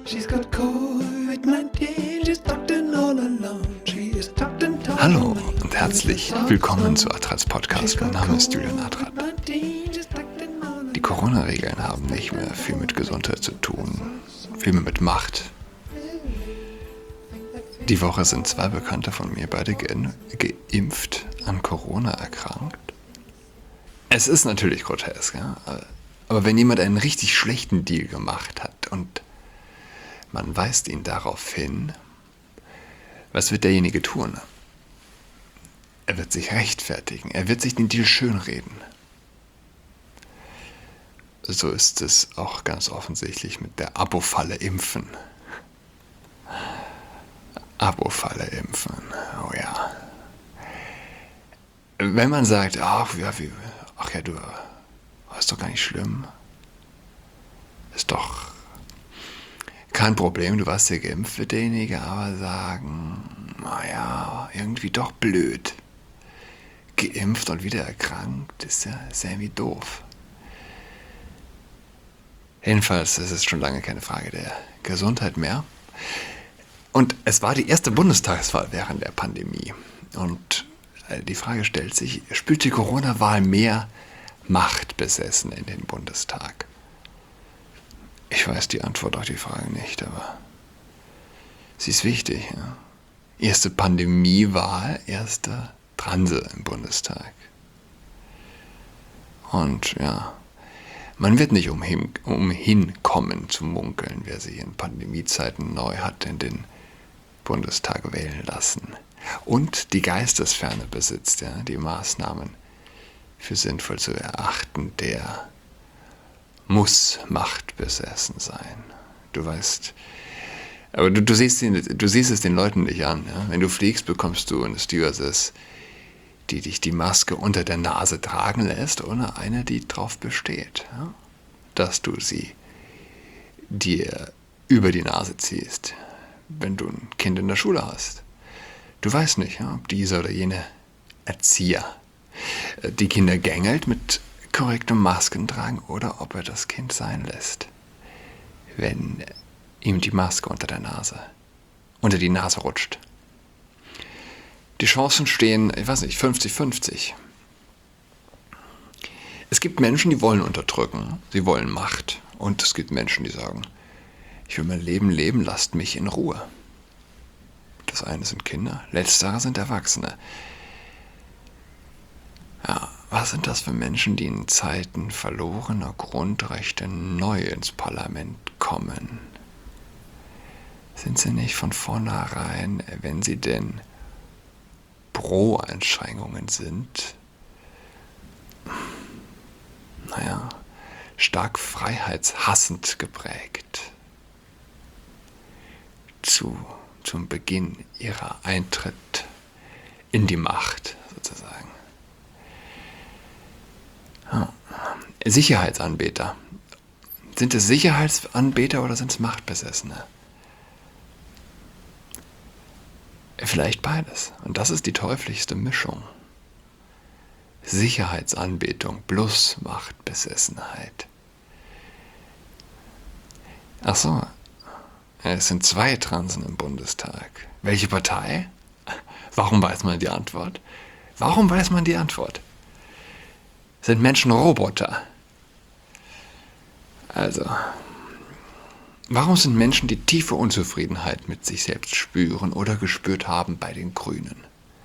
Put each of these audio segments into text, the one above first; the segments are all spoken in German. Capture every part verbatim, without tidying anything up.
Hallo und herzlich willkommen zu Adrats Podcast. Mein Name ist Julian Adrat. Die Corona-Regeln haben nicht mehr viel mit Gesundheit zu tun, viel mehr mit Macht. Die Woche sind zwei Bekannte von mir beide ge- geimpft an Corona erkrankt. Es ist natürlich grotesk, ja? Aber wenn jemand einen richtig schlechten Deal gemacht hat und man weist ihn darauf hin, was wird derjenige tun? Er wird sich rechtfertigen, er wird sich den Deal schönreden. So ist es auch ganz offensichtlich mit der Abo-Falle impfen. Abo-Falle impfen, oh ja. Wenn man sagt, ach ja, wie, ach ja, du, ist doch gar nicht schlimm. Ist doch kein Problem, du warst ja geimpft, wird derjenige aber sagen, naja, irgendwie doch blöd. Geimpft und wieder erkrankt, ist ja, ist ja irgendwie doof. Jedenfalls ist es schon lange keine Frage der Gesundheit mehr. Und es war die erste Bundestagswahl während der Pandemie. Und die Frage stellt sich, spült die Corona-Wahl mehr Machtbesessen in den Bundestag? Ich weiß die Antwort auf die Frage nicht, aber sie ist wichtig. Ja? Erste Pandemiewahl, erster Transe im Bundestag. Und ja, man wird nicht umhin, umhin kommen zu munkeln, wer sich in Pandemiezeiten neu hat in den Bundestag wählen lassen. Und die Geistesferne besitzt, ja, die Maßnahmen für sinnvoll zu erachten, der muss machtbesessen sein. Du weißt, aber du, du, siehst, du siehst es den Leuten nicht an. Ja? Wenn du fliegst, bekommst du eine Stewardess, die dich die Maske unter der Nase tragen lässt, oder eine, die darauf besteht, ja? Dass du sie dir über die Nase ziehst, wenn du ein Kind in der Schule hast. Du weißt nicht, ja, ob dieser oder jene Erzieher die Kinder gängelt mit korrektem Maskentragen oder ob er das Kind sein lässt, wenn ihm die Maske unter der Nase, unter die Nase rutscht. Die Chancen stehen, ich weiß nicht, fünfzig fünfzig. Es gibt Menschen, die wollen unterdrücken, sie wollen Macht. Und es gibt Menschen, die sagen, ich will mein Leben leben, lasst mich in Ruhe. Das eine sind Kinder, letztere sind Erwachsene. Ja, was sind das für Menschen, die in Zeiten verlorener Grundrechte neu ins Parlament kommen? Sind sie nicht von vornherein, wenn sie denn pro Einschränkungen sind, naja, stark freiheitshassend geprägt zu, zum Beginn ihrer Eintritt in die Macht sozusagen? Ja. Sicherheitsanbeter. Sind es Sicherheitsanbeter oder sind es Machtbesessene? Vielleicht beides. Und das ist die teuflischste Mischung. Sicherheitsanbetung plus Machtbesessenheit. Ach so, es sind zwei Transen im Bundestag. Welche Partei? Warum weiß man die Antwort? Warum weiß man die Antwort? Sind Menschen Roboter? Also, warum sind Menschen, die tiefe Unzufriedenheit mit sich selbst spüren oder gespürt haben, bei den Grünen?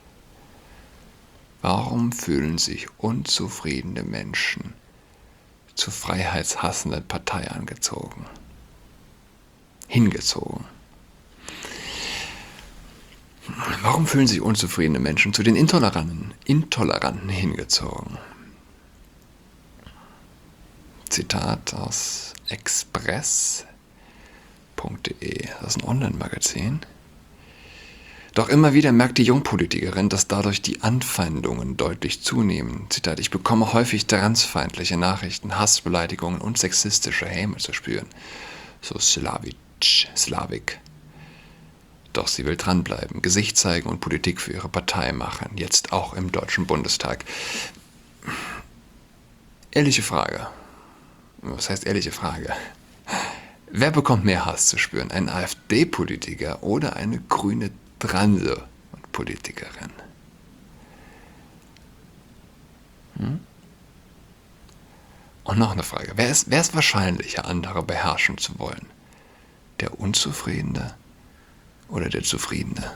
Warum fühlen sich unzufriedene Menschen zur freiheitshassenden Partei angezogen? Hingezogen. Warum fühlen sich unzufriedene Menschen zu den Intoleranten, Intoleranten hingezogen? Zitat aus express punkt de, das ist ein Online-Magazin. Doch immer wieder merkt die Jungpolitikerin, dass dadurch die Anfeindungen deutlich zunehmen. Zitat, ich bekomme häufig transfeindliche Nachrichten, Hassbeleidigungen und sexistische Häme zu spüren. So Slavic, Slavik. Doch sie will dranbleiben, Gesicht zeigen und Politik für ihre Partei machen, jetzt auch im Deutschen Bundestag. Ehrliche Frage. Was heißt ehrliche Frage? Wer bekommt mehr Hass zu spüren? Ein AfD-Politiker oder eine grüne Transe und Politikerin? Hm? Und noch eine Frage. Wer ist, wer ist wahrscheinlicher, andere beherrschen zu wollen? Der Unzufriedene oder der Zufriedene?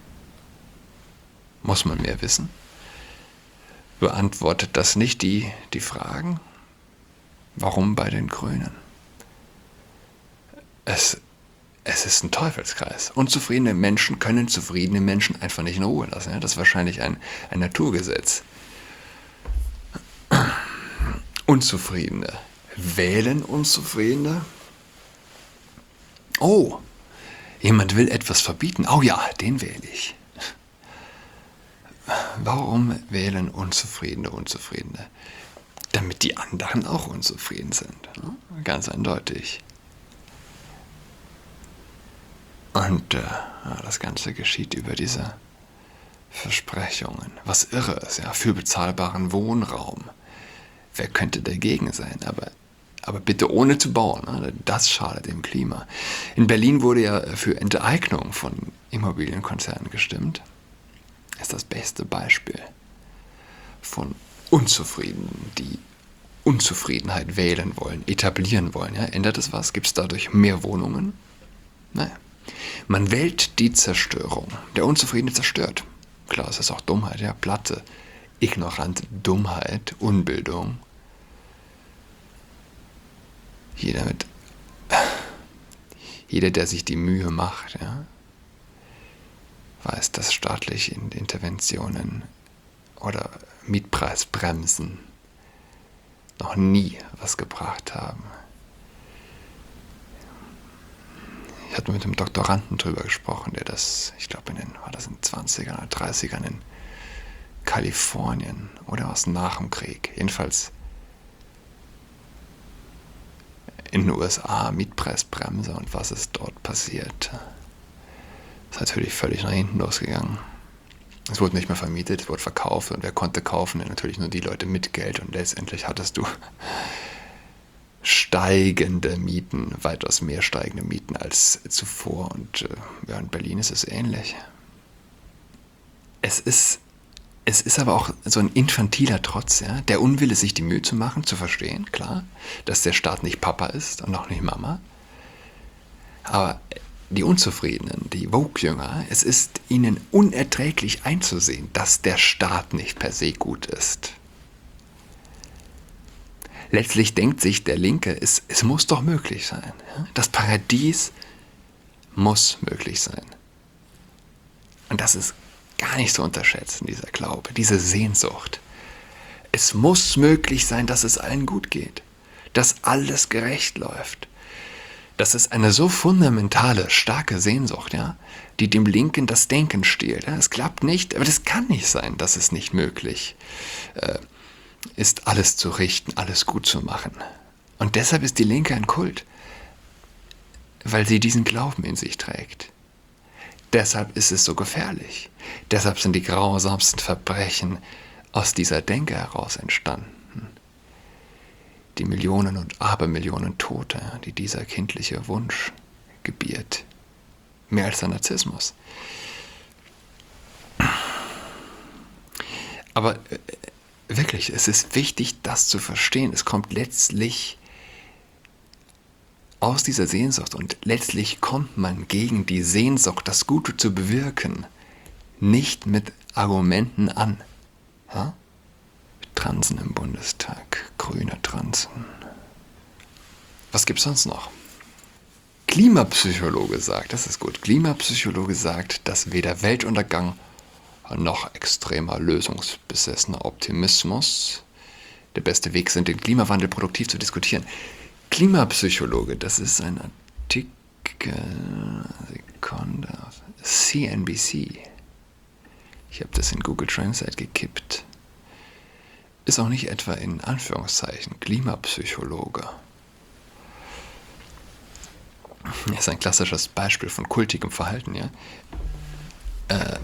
Muss man mehr wissen? Beantwortet das nicht die, die Fragen? Warum bei den Grünen? Es, es ist ein Teufelskreis. Unzufriedene Menschen können zufriedene Menschen einfach nicht in Ruhe lassen. Ja? Das ist wahrscheinlich ein, ein Naturgesetz. Unzufriedene wählen Unzufriedene. Oh, jemand will etwas verbieten. Oh ja, den wähle ich. Warum wählen Unzufriedene Unzufriedene? Damit die anderen auch unzufrieden sind. Ganz eindeutig. Und äh, das Ganze geschieht über diese Versprechungen. Was irre ist, ja, für bezahlbaren Wohnraum. Wer könnte dagegen sein? Aber, aber bitte ohne zu bauen. Ne? Das schadet dem Klima. In Berlin wurde ja für Enteignung von Immobilienkonzernen gestimmt. Ist das beste Beispiel von Unzufriedenen, die Unzufriedenheit wählen wollen, etablieren wollen. Ja? Ändert es was? Gibt es dadurch mehr Wohnungen? Nein. Man wählt die Zerstörung. Der Unzufriedene zerstört. Klar, es ist auch Dummheit, ja, platte, ignorante Dummheit, Unbildung. Jeder mit, jeder, der sich die Mühe macht, ja, weiß, dass staatliche Interventionen oder Mietpreisbremsen noch nie was gebracht haben. Ich hatte mit einem Doktoranden drüber gesprochen, der das, ich glaube, in den, war das in den zwanzigern oder dreißigern in Kalifornien oder was nach dem Krieg, jedenfalls in den U S A, Mietpreisbremse und was ist dort passiert. Das ist natürlich völlig nach hinten losgegangen. Es wurde nicht mehr vermietet, es wurde verkauft und wer konnte kaufen? Natürlich nur die Leute mit Geld und letztendlich hattest du steigende Mieten, weitaus mehr steigende Mieten als zuvor und äh, ja, in Berlin ist es ähnlich. Es ist, es ist aber auch so ein infantiler Trotz, ja? Der Unwille, sich die Mühe zu machen, zu verstehen, klar, dass der Staat nicht Papa ist und auch nicht Mama, aber die Unzufriedenen, die Woke-Jünger, es ist ihnen unerträglich einzusehen, dass der Staat nicht per se gut ist. Letztlich denkt sich der Linke, es, es muss doch möglich sein. Das Paradies muss möglich sein. Und das ist gar nicht zu unterschätzen, dieser Glaube, diese Sehnsucht. Es muss möglich sein, dass es allen gut geht, dass alles gerecht läuft. Das ist eine so fundamentale, starke Sehnsucht, ja, die dem Linken das Denken stiehlt. Ja. Es klappt nicht, aber das kann nicht sein, dass es nicht möglich äh, ist, alles zu richten, alles gut zu machen. Und deshalb ist die Linke ein Kult, weil sie diesen Glauben in sich trägt. Deshalb ist es so gefährlich. Deshalb sind die grausamsten Verbrechen aus dieser Denke heraus entstanden. Die Millionen und Abermillionen Tote, die dieser kindliche Wunsch gebiert. Mehr als der Narzissmus. Aber äh, wirklich, es ist wichtig, das zu verstehen. Es kommt letztlich aus dieser Sehnsucht und letztlich kommt man gegen die Sehnsucht, das Gute zu bewirken, nicht mit Argumenten an. Ja? Transen im Bundestag, grüne Transen. Was gibt's sonst noch? Klimapsychologe sagt, das ist gut, Klimapsychologe sagt, dass weder Weltuntergang noch extremer lösungsbesessener Optimismus der beste Weg sind, den Klimawandel produktiv zu diskutieren. Klimapsychologe, das ist ein Artikel, Sekunde, C N B C. Ich habe das in Google Translate gekippt. Ist auch nicht etwa in Anführungszeichen Klimapsychologe. Das ist ein klassisches Beispiel von kultigem Verhalten, ja. Äh,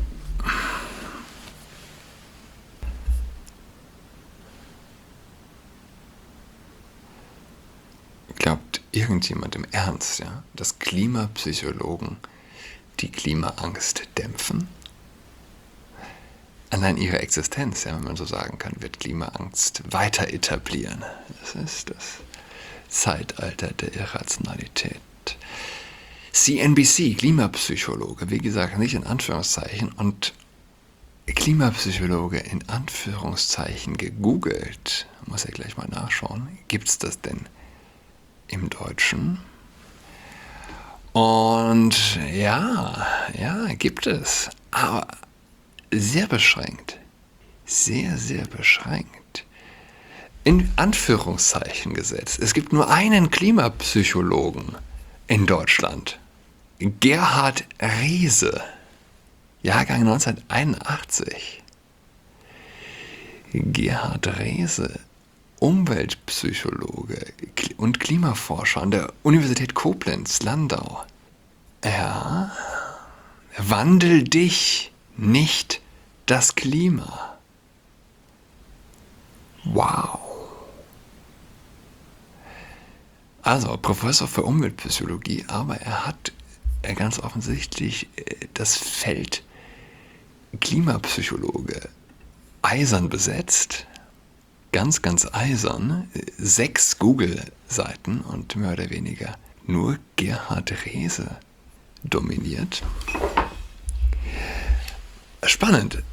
Glaubt irgendjemand im Ernst, ja, dass Klimapsychologen die Klimaangst dämpfen? Allein ihre Existenz, ja, wenn man so sagen kann, wird Klimaangst weiter etablieren. Das ist das Zeitalter der Irrationalität. C N B C, Klimapsychologe, wie gesagt, nicht in Anführungszeichen, und Klimapsychologe in Anführungszeichen gegoogelt, muss ja gleich mal nachschauen, gibt es das denn im Deutschen? Und ja, ja, gibt es, aber sehr beschränkt, sehr, sehr beschränkt. In Anführungszeichen gesetzt. Es gibt nur einen Klimapsychologen in Deutschland. Gerhard Reese, Jahrgang neunzehnhunderteinundachtzig. Gerhard Reese, Umweltpsychologe und Klimaforscher an der Universität Koblenz-Landau. Ja, wandel dich, nicht das Klima. Wow. Also, Professor für Umweltpsychologie, aber er hat ganz offensichtlich das Feld Klimapsychologe eisern besetzt. Ganz, ganz eisern. Sechs Google-Seiten und mehr oder weniger nur Gerhard Reese dominiert. Spannend.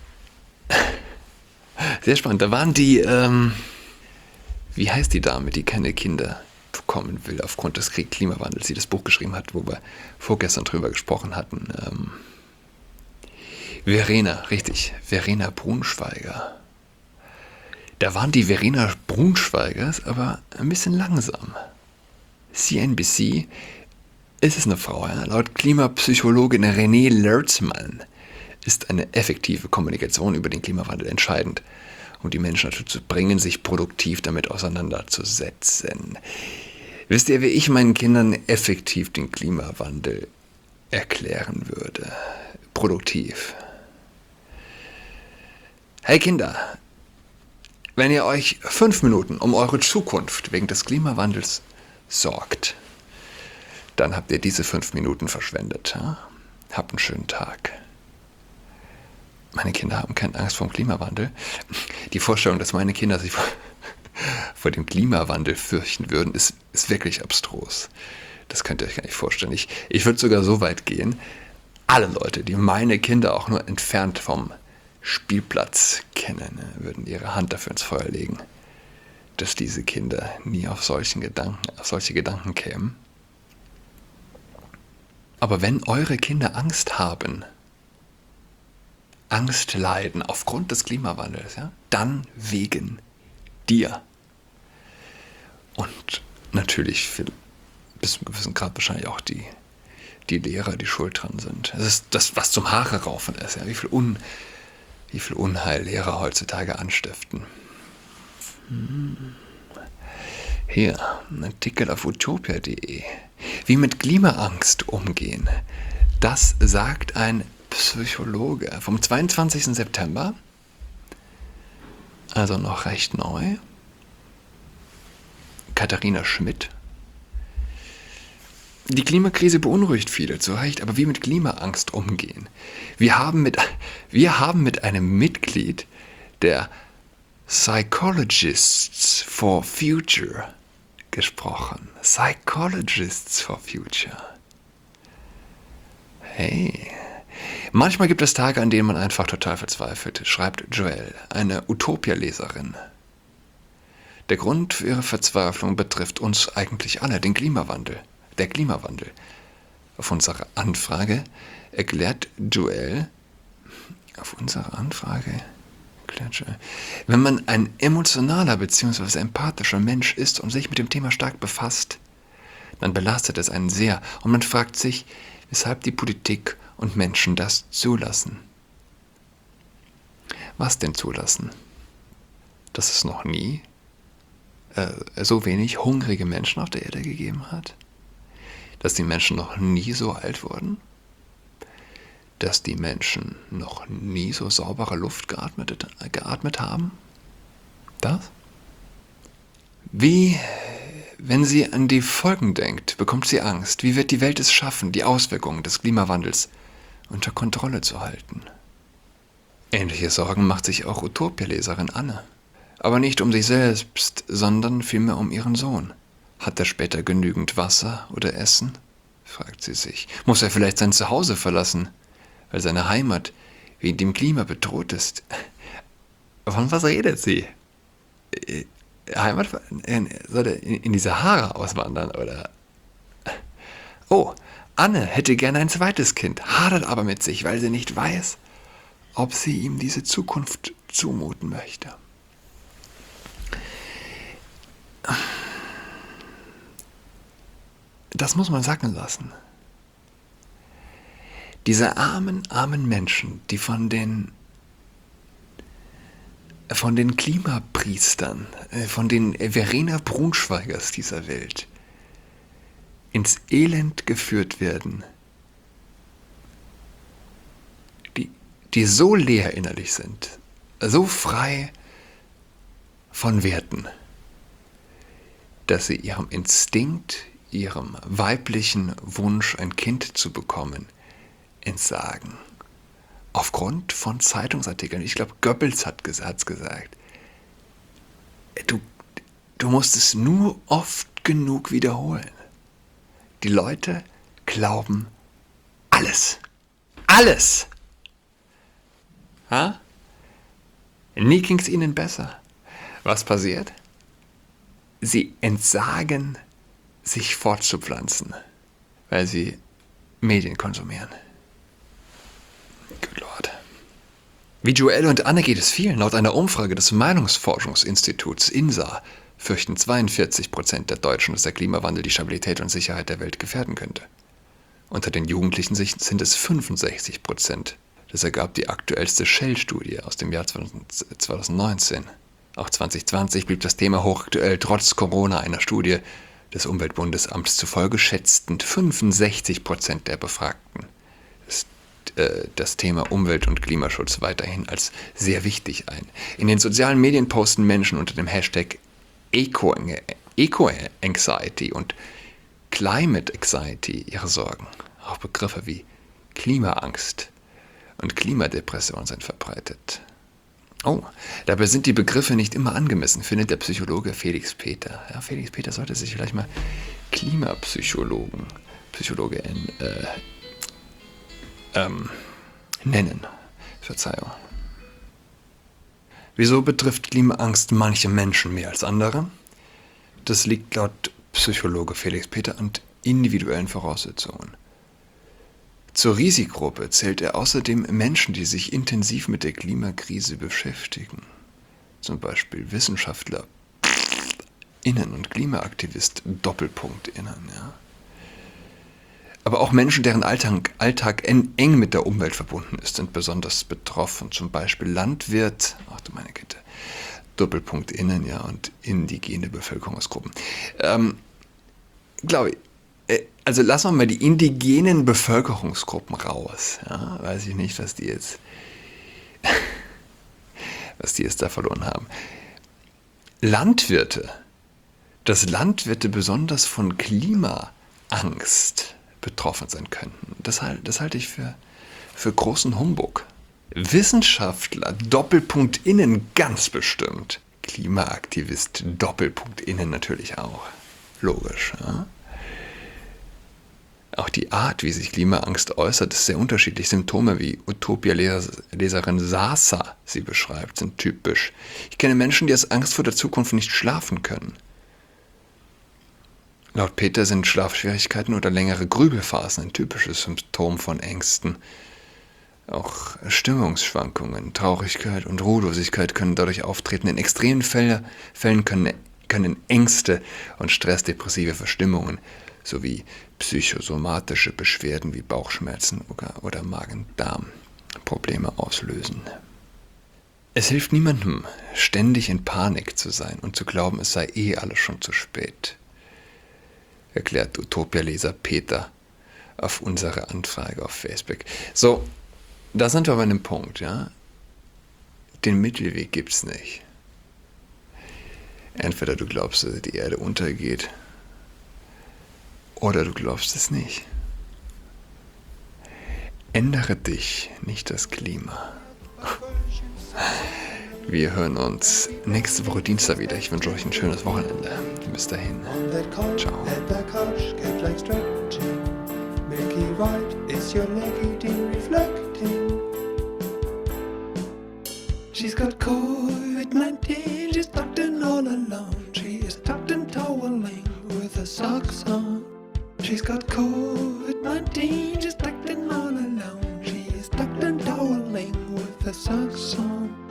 Sehr spannend. Da waren die, ähm, wie heißt die Dame, die keine Kinder bekommen will aufgrund des Klimawandels, die das Buch geschrieben hat, wo wir vorgestern drüber gesprochen hatten. Ähm, Verena, richtig, Verena Braunschweiger. Da waren die Verena Braunschweigers aber ein bisschen langsam. C N B C ist es eine Frau, ja? Laut Klimapsychologin Renée Lertzmann ist eine effektive Kommunikation über den Klimawandel entscheidend, um die Menschen dazu zu bringen, sich produktiv damit auseinanderzusetzen. Wisst ihr, wie ich meinen Kindern effektiv den Klimawandel erklären würde? Produktiv. Hey Kinder, wenn ihr euch fünf Minuten um eure Zukunft wegen des Klimawandels sorgt, dann habt ihr diese fünf Minuten verschwendet. Ja? Habt einen schönen Tag. Meine Kinder haben keine Angst vor dem Klimawandel. Die Vorstellung, dass meine Kinder sich vor, vor dem Klimawandel fürchten würden, ist, ist wirklich abstrus. Das könnt ihr euch gar nicht vorstellen. Ich, ich würde sogar so weit gehen, alle Leute, die meine Kinder auch nur entfernt vom Spielplatz kennen, würden ihre Hand dafür ins Feuer legen, dass diese Kinder nie auf, solchen Gedanken, auf solche Gedanken kämen. Aber wenn eure Kinder Angst haben, Angst leiden aufgrund des Klimawandels, ja, dann wegen dir. Und natürlich für, bis zu einem gewissen Grad wahrscheinlich auch die, die Lehrer, die schuld dran sind. Es ist das, was zum Haare raufen ist, ja, wie viel, Un, wie viel Unheil Lehrer heutzutage anstiften. Hm. Hier, ein Artikel auf utopia punkt de. Wie mit Klimaangst umgehen. Das sagt ein Psychologe vom zweiundzwanzigsten September, also noch recht neu. Katharina Schmidt. Die Klimakrise beunruhigt viele, zu Recht, aber wie mit Klimaangst umgehen. Wir haben mit, wir haben mit einem Mitglied der Psychologists for Future gesprochen. Psychologists for Future. Hey. Manchmal gibt es Tage, an denen man einfach total verzweifelt, schreibt Joelle, eine Utopia-Leserin. Der Grund für ihre Verzweiflung betrifft uns eigentlich alle, den Klimawandel. Der Klimawandel. Auf unsere Anfrage erklärt Joelle, auf unsere Anfrage erklärt Joelle, wenn man ein emotionaler bzw. empathischer Mensch ist und sich mit dem Thema stark befasst, dann belastet es einen sehr und man fragt sich, weshalb die Politik und Menschen das zulassen. Was denn zulassen? Dass es noch nie äh, so wenig hungrige Menschen auf der Erde gegeben hat? Dass die Menschen noch nie so alt wurden? Dass die Menschen noch nie so saubere Luft geatmet, äh, geatmet haben? Das? Wie, Wenn sie an die Folgen denkt, bekommt sie Angst. Wie wird die Welt es schaffen, die Auswirkungen des Klimawandels unter Kontrolle zu halten? Ähnliche Sorgen macht sich auch Utopia-Leserin Anne. Aber nicht um sich selbst, sondern vielmehr um ihren Sohn. Hat er später genügend Wasser oder Essen? Fragt sie sich. Muss er vielleicht sein Zuhause verlassen, weil seine Heimat wegen dem Klima bedroht ist? Von was redet sie? Heimat? Soll er in die Sahara auswandern, oder? Oh, Anne hätte gerne ein zweites Kind, hadert aber mit sich, weil sie nicht weiß, ob sie ihm diese Zukunft zumuten möchte. Das muss man sacken lassen. Diese armen, armen Menschen, die von den von den Klimapriestern, von den Verena Braunschweigers dieser Welt ins Elend geführt werden, die, die so leer innerlich sind, so frei von Werten, dass sie ihrem Instinkt, ihrem weiblichen Wunsch, ein Kind zu bekommen, entsagen. Aufgrund von Zeitungsartikeln. Ich glaube, Goebbels hat es gesagt. Du, du musst es nur oft genug wiederholen. Die Leute glauben alles. Alles! Ha? Nie ging es ihnen besser. Was passiert? Sie entsagen, sich fortzupflanzen, weil sie Medien konsumieren. Good Lord. Wie Joelle und Anne geht es vielen. Laut einer Umfrage des Meinungsforschungsinstituts I N S A fürchten zweiundvierzig Prozent der Deutschen, dass der Klimawandel die Stabilität und Sicherheit der Welt gefährden könnte. Unter den Jugendlichen sind es fünfundsechzig Prozent. Das ergab die aktuellste Shell-Studie aus dem Jahr zweitausendneunzehn. Auch zwanzig zwanzig blieb das Thema hochaktuell, trotz Corona. Einer Studie des Umweltbundesamts zufolge schätzten fünfundsechzig Prozent der Befragten das, äh, das Thema Umwelt- und Klimaschutz weiterhin als sehr wichtig ein. In den sozialen Medien posten Menschen unter dem Hashtag Eco-Anxiety und Climate Anxiety ihre Sorgen. Auch Begriffe wie Klimaangst und Klimadepression sind verbreitet. Oh, dabei sind die Begriffe nicht immer angemessen, findet der Psychologe Felix Peter. Ja, Felix Peter sollte sich vielleicht mal Klimapsychologen, Psychologe in, äh, ähm, nennen. Verzeihung. Wieso betrifft Klimaangst manche Menschen mehr als andere? Das liegt laut Psychologe Felix Peter an individuellen Voraussetzungen. Zur Risikogruppe zählt er außerdem Menschen, die sich intensiv mit der Klimakrise beschäftigen. Zum Beispiel Wissenschaftler, Innen und Klimaaktivist, Doppelpunkt Innen, ja. Aber auch Menschen, deren Alltag, Alltag eng mit der Umwelt verbunden ist, sind besonders betroffen. Zum Beispiel Landwirt, ach du meine Güte, Doppelpunkt Innen, ja, und indigene Bevölkerungsgruppen. Ähm, glaube ich, also lassen wir mal die indigenen Bevölkerungsgruppen raus. Ja, weiß ich nicht, was die jetzt, was die jetzt da verloren haben. Landwirte, dass Landwirte besonders von Klimaangst betroffen sein könnten, das, das halte ich für, für großen Humbug. Wissenschaftler, Doppelpunkt Innen ganz bestimmt. Klimaaktivist, Doppelpunkt Innen natürlich auch. Logisch, ja. Auch die Art, wie sich Klimaangst äußert, ist sehr unterschiedlich. Symptome, wie Utopia-Leserin Sasa sie beschreibt, sind typisch. Ich kenne Menschen, die aus Angst vor der Zukunft nicht schlafen können. Laut Peter sind Schlafschwierigkeiten oder längere Grübelphasen ein typisches Symptom von Ängsten. Auch Stimmungsschwankungen, Traurigkeit und Ruhelosigkeit können dadurch auftreten. In extremen Fällen können, können Ängste und stressdepressive Verstimmungen sowie psychosomatische Beschwerden wie Bauchschmerzen oder, oder Magen-Darm-Probleme auslösen. Es hilft niemandem, ständig in Panik zu sein und zu glauben, es sei eh alles schon zu spät, erklärt Utopia-Leser Peter auf unsere Anfrage auf Facebook. So, da sind wir bei einem Punkt, ja. Den Mittelweg gibt's nicht. Entweder du glaubst, dass die Erde untergeht, Oder du glaubst es nicht. Ändere dich, nicht das Klima. Wir hören uns nächste Woche Dienstag wieder. Ich wünsche euch ein schönes Wochenende. Bis dahin. Ciao. Milky white is your legging reflecting. She's got COVID nineteen, she's tucked in all alone. She is tucked in toweling with her socks on. She's got COVID nineteen, she's tucked in all alone. She is tucked in toweling with her socks on.